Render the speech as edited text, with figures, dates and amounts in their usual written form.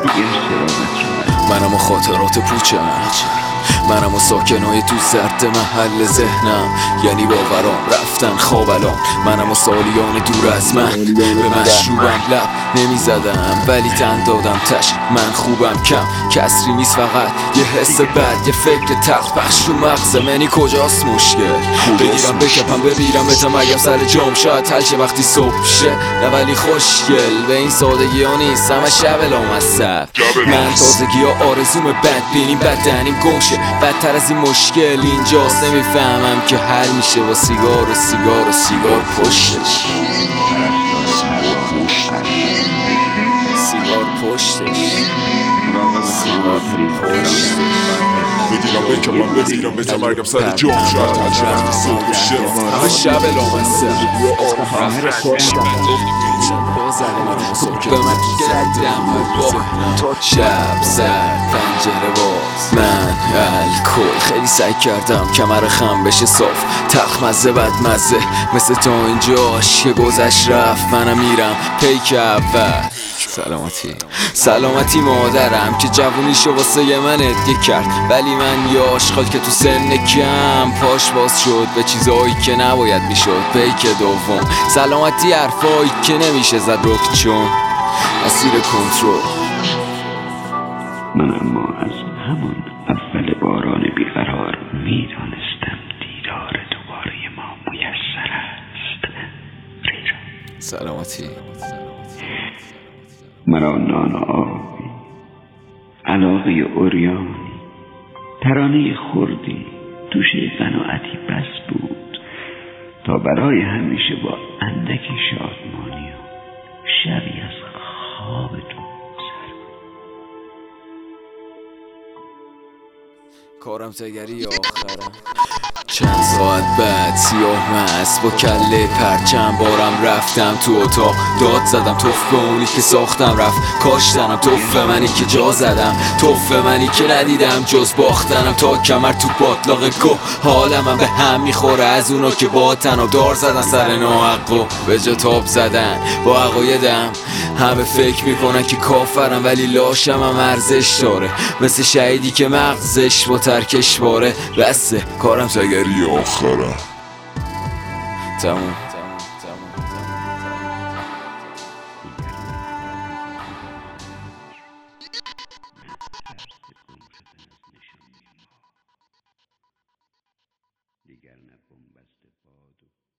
منم و خاطرات پوچم، منم و ساکنای تو زرد محل ذهنم، یعنی باورام رفتن خواب الان. منم و سالیان دور از من، به مشروبم لب نمیزدم ولی تن دادم تش. من خوبم کم کسری نیست، فقط یه حس بد، یه فکر تلخ پخش رو مغزم. یعنی کجاست مشکل؟ بگیرم بکپم بمیرم بتم اگم سر جام، شاید حل شه وقتی صبح شه. نه ولی خوشگل به این سادگی ها نیست، همه شب لامصب. من تازگی ها آرزوم بد بینیم بد دهنیم گمشه، بدتر از این مشکل اینجاست. نمیفهمم که حل میشه با سیگار و سیگار و سیگار پشتش، سیگار پشتش، سیگار پشتش. بگیرم بکپم بمیرم بتم اگم سر جام، شاید حل شه وقتی صبح شه. همه شب لامصب به من گردم با شب سر پنجره باز. من الکل خیلی سعی کردم کمر خم بشه صاف، تلخ مزه بد مزه مثل تا اینجاش که گذشت رفت. منم میرم پیک اول. سلامتی مادرم که جوونیشو واسه من ادیه کرد، ولی من یه آشغال که تو سن کم پاش باز شد به چیزایی که نباید میشد. پیک دوم سلامتی حرفایی که نمیشه زد رک، چون اسیر کنترل. من اما از همون اول باران بیقرار میدانستم دیدار دوباره ما میسر است. سلامتی مرا نان آبی، علاقه اوریانی، ترانه خردی، توشه قناعتی بس بود تا برای همیشه با اندکی شادمانی و شبی از خوابتون سر. کارم تگری آخرم. چند ساعت بعد سیاه مست با کله پرچم بارم رفتم تو اتاق، داد زدم توف به اونی که ساختم، رفت کاشتنم توف منی که جا زدم، توف منی که ندیدم جز باختنم. تا کمر تو باطلاق گه حالم به هم میخوره از اونا که با تناب دار زدن سر ناحقو به جا تاب زدن با عقایدم. همه فکر میکنن که کافرم ولی لاشم هم ارزش داره، مثل شهیدی که مغزش با ترکش باره. بسه کارم تگری آخرم. تموم. دیگر نه بنبست باد و